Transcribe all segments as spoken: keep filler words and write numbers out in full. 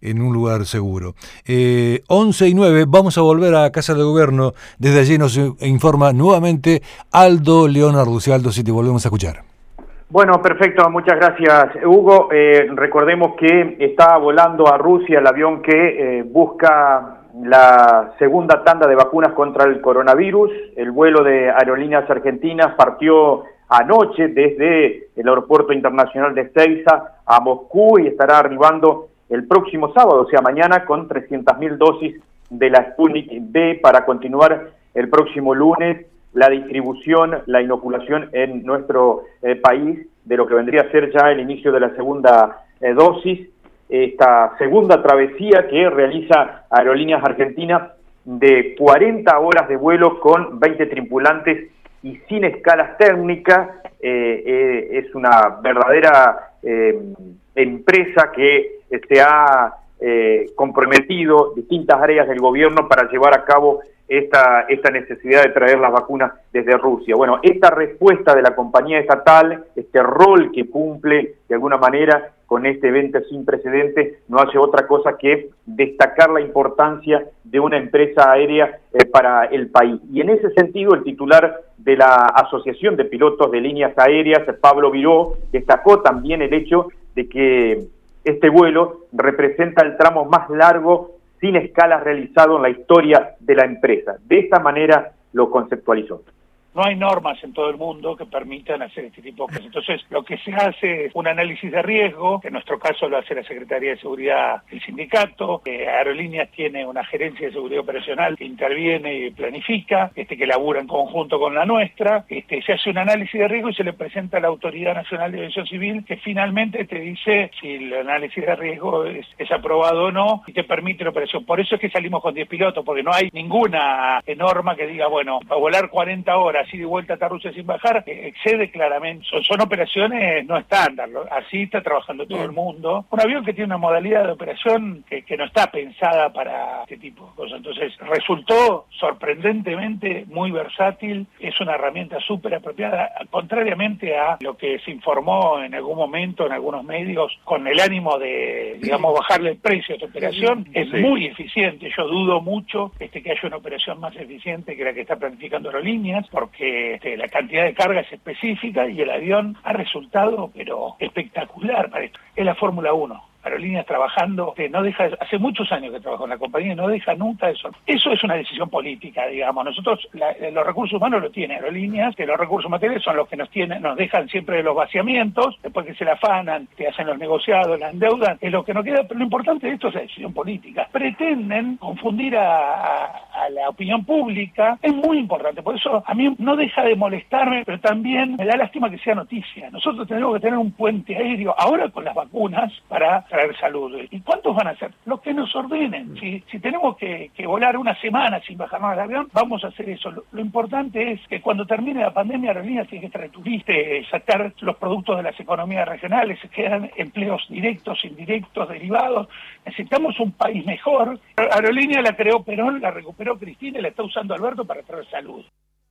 en un lugar seguro. Eh, once y nueve, vamos a volver a Casa de Gobierno. Desde allí nos informa nuevamente Aldo Leonardo. Aldo, si te volvemos a escuchar. Bueno, perfecto, muchas gracias, Hugo. Eh, recordemos que está volando a Rusia el avión que eh, busca la segunda tanda de vacunas contra el coronavirus. El vuelo de Aerolíneas Argentinas partió anoche desde el Aeropuerto Internacional de Ezeiza a Moscú y estará arribando el próximo sábado, o sea, mañana, con trescientas mil dosis de la Sputnik V para continuar el próximo lunes la distribución, la inoculación en nuestro eh, país de lo que vendría a ser ya el inicio de la segunda eh, dosis. Esta segunda travesía que realiza Aerolíneas Argentinas de cuarenta horas de vuelo con veinte tripulantes y sin escalas técnicas, eh, eh, es una verdadera eh, empresa que eh, se ha eh, comprometido distintas áreas del gobierno para llevar a cabo esta, esta necesidad de traer las vacunas desde Rusia. Bueno, esta respuesta de la compañía estatal, este rol que cumple de alguna manera con este evento sin precedentes, no hace otra cosa que destacar la importancia de una empresa aérea eh, para el país. Y en ese sentido, el titular de la Asociación de Pilotos de Líneas Aéreas, Pablo Viró, destacó también el hecho de que este vuelo representa el tramo más largo sin escalas realizado en la historia de la empresa. De esta manera lo conceptualizó. No hay normas en todo el mundo que permitan hacer este tipo de cosas. Entonces, lo que se hace es un análisis de riesgo, que en nuestro caso lo hace la Secretaría de Seguridad del sindicato. Eh, Aerolíneas tiene una gerencia de seguridad operacional que interviene y planifica, este que labura en conjunto con la nuestra. Este, se hace un análisis de riesgo y se le presenta a la Autoridad Nacional de Aviación Civil, que finalmente te dice si el análisis de riesgo es, es aprobado o no y te permite la operación. Por eso es que salimos con diez pilotos, porque no hay ninguna norma que diga, bueno, para volar cuarenta horas así de vuelta hasta Rusia sin bajar, eh, excede claramente. Son, son operaciones no estándar, así está trabajando todo el mundo. Un avión que tiene una modalidad de operación que, que no está pensada para este tipo de cosas. Entonces, resultó sorprendentemente muy versátil, es una herramienta súper apropiada, contrariamente a lo que se informó en algún momento en algunos medios, con el ánimo de, digamos, bajarle el precio a esta operación. Es sí. muy eficiente. Yo dudo mucho este, que haya una operación más eficiente que la que está planificando Aerolíneas, porque que este, la cantidad de carga es específica y el avión ha resultado, pero espectacular para esto. Es la Fórmula uno. Aerolíneas trabajando, que no deja, hace muchos años que trabajo en la compañía y no deja nunca eso. Eso es una decisión política, digamos. Nosotros, la, los recursos humanos los tiene Aerolíneas, que los recursos materiales son los que nos tienen, nos dejan siempre los vaciamientos, después que se la afanan, te hacen los negociados, la endeudan, es lo que nos queda, pero lo importante de esto es la decisión política. Pretenden confundir a, a, a la opinión pública, es muy importante, por eso a mí no deja de molestarme, pero también me da lástima que sea noticia. Nosotros tenemos que tener un puente aéreo, ahora con las vacunas, para traer salud. ¿Y cuántos van a ser? Los que nos ordenen. Si, si tenemos que, que volar una semana sin bajarnos del avión, vamos a hacer eso. Lo, lo importante es que cuando termine la pandemia, Aerolíneas tiene que traer turistas, sacar los productos de las economías regionales, se quedan empleos directos, indirectos, derivados. Necesitamos un país mejor. Aerolíneas la creó Perón, la recuperó Cristina y la está usando Alberto para traer salud.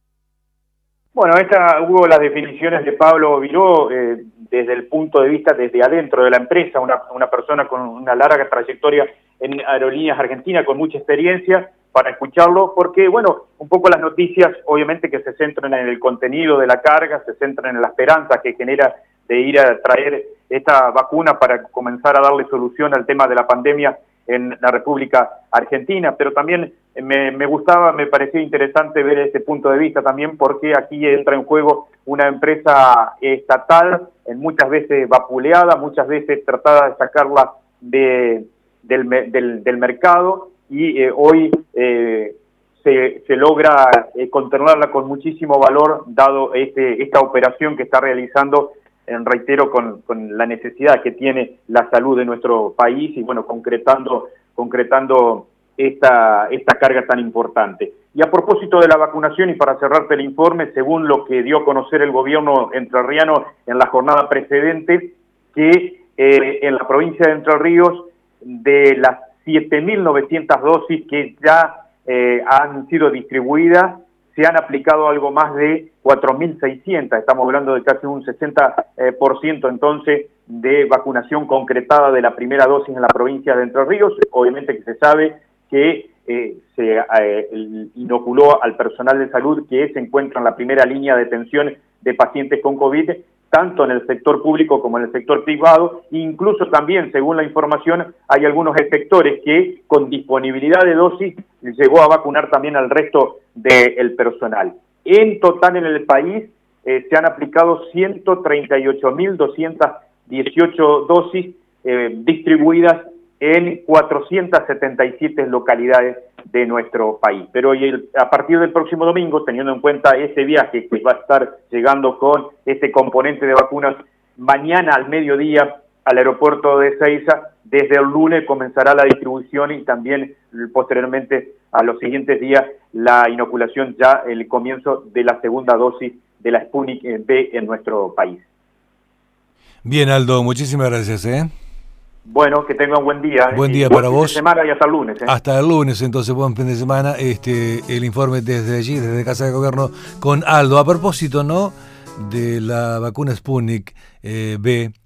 Bueno, esta hubo las definiciones de Pablo Viró eh, desde el punto de vista, desde adentro de la empresa, una, una persona con una larga trayectoria en Aerolíneas Argentinas, con mucha experiencia, para escucharlo, porque, bueno, un poco las noticias, obviamente que se centran en el contenido de la carga, se centran en la esperanza que genera de ir a traer esta vacuna para comenzar a darle solución al tema de la pandemia en la República Argentina, pero también me, me gustaba, me parecía interesante ver ese punto de vista también, porque aquí entra en juego una empresa estatal, muchas veces vapuleada, muchas veces tratada de sacarla de, del, del, del mercado, y eh, hoy eh, se, se logra eh, contenerla con muchísimo valor, dado este, esta operación que está realizando, en reitero, con, con la necesidad que tiene la salud de nuestro país y, bueno, concretando concretando esta, esta carga tan importante. Y a propósito de la vacunación, y para cerrarte el informe, según lo que dio a conocer el gobierno entrerriano en la jornada precedente, que eh, en la provincia de Entre Ríos, de las siete mil novecientas dosis que ya eh, han sido distribuidas, se han aplicado algo más de cuatro mil seiscientas, estamos hablando de casi un sesenta por ciento entonces de vacunación concretada de la primera dosis en la provincia de Entre Ríos. Obviamente que se sabe que eh, se eh, inoculó al personal de salud que se encuentra en la primera línea de atención de pacientes con COVID, tanto en el sector público como en el sector privado. Incluso también, según la información, hay algunos efectores que con disponibilidad de dosis llegó a vacunar también al resto del personal. En total en el país eh, se han aplicado ciento treinta y ocho mil doscientas dieciocho dosis eh, distribuidas en cuatrocientas setenta y siete localidades de nuestro país. Pero el, a partir del próximo domingo, teniendo en cuenta ese viaje que va a estar llegando con este componente de vacunas, mañana al mediodía al aeropuerto de Ezeiza, desde el lunes comenzará la distribución y también posteriormente a los siguientes días la inoculación, ya el comienzo de la segunda dosis de la Sputnik V en nuestro país. Bien, Aldo, muchísimas gracias, ¿eh? Bueno, que tengan buen día. Buen eh, día buen para fin vos. de semana y hasta el lunes. ¿eh? Hasta el lunes, entonces, buen fin de semana. Este, el informe desde allí, desde Casa de Gobierno, con Aldo. A propósito, ¿no?, de la vacuna Sputnik eh, V.